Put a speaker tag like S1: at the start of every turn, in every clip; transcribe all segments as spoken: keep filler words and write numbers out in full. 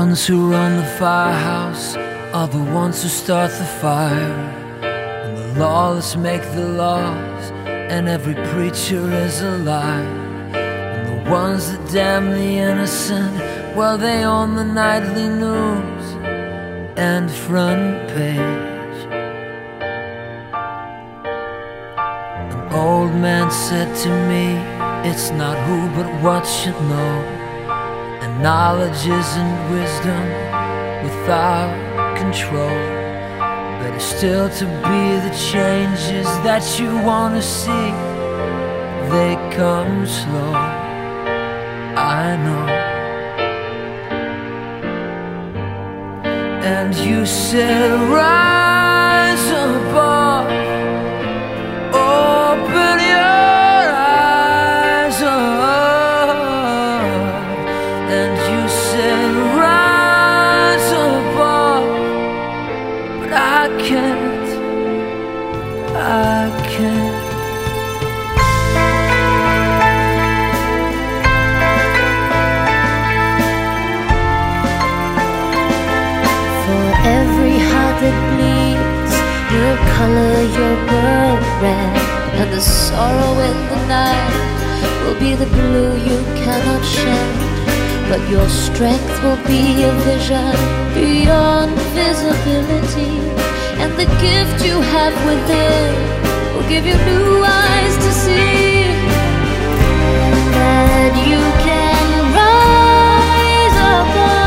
S1: ones who run the firehouse are the ones who start the fire. And the lawless make the laws, and every preacher is a liar. And the ones that damn the innocent, well, they own the nightly news and front page. An old man said to me, it's not who but what you know. And knowledge isn't wisdom without control. Better still to be the changes that you want to see. They come slow, I know. And you said rise above, open your eyes up. And you said rise above, but I can't, I can't.
S2: Every heart that bleeds will color your world red, and the sorrow in the night will be the blue you cannot shed. But your strength will be a vision beyond visibility, and the gift you have within will give you new eyes to see that you can rise above.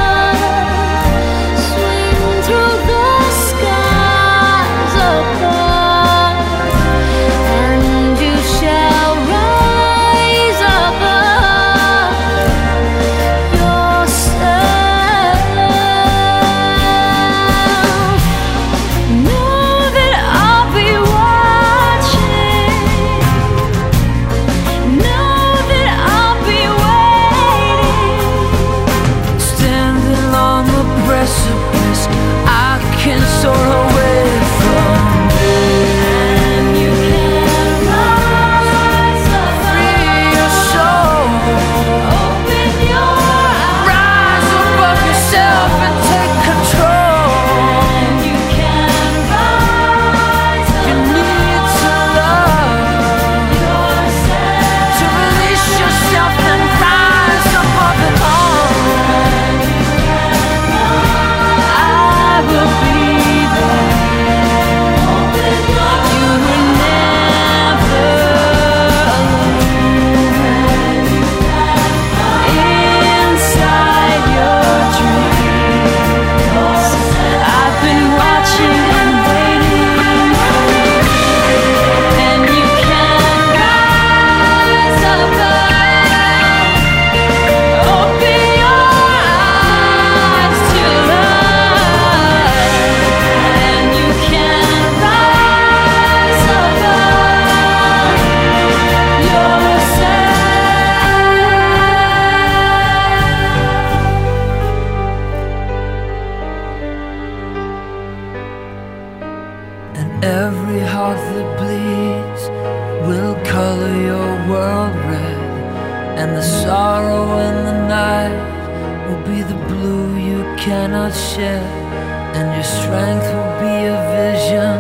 S1: Every heart that bleeds will color your world red, and the sorrow in the night will be the blue you cannot shed. And your strength will be a vision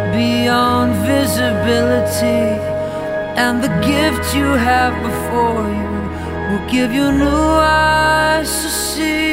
S1: beyond visibility, and the gift you have before you will give you new eyes to see.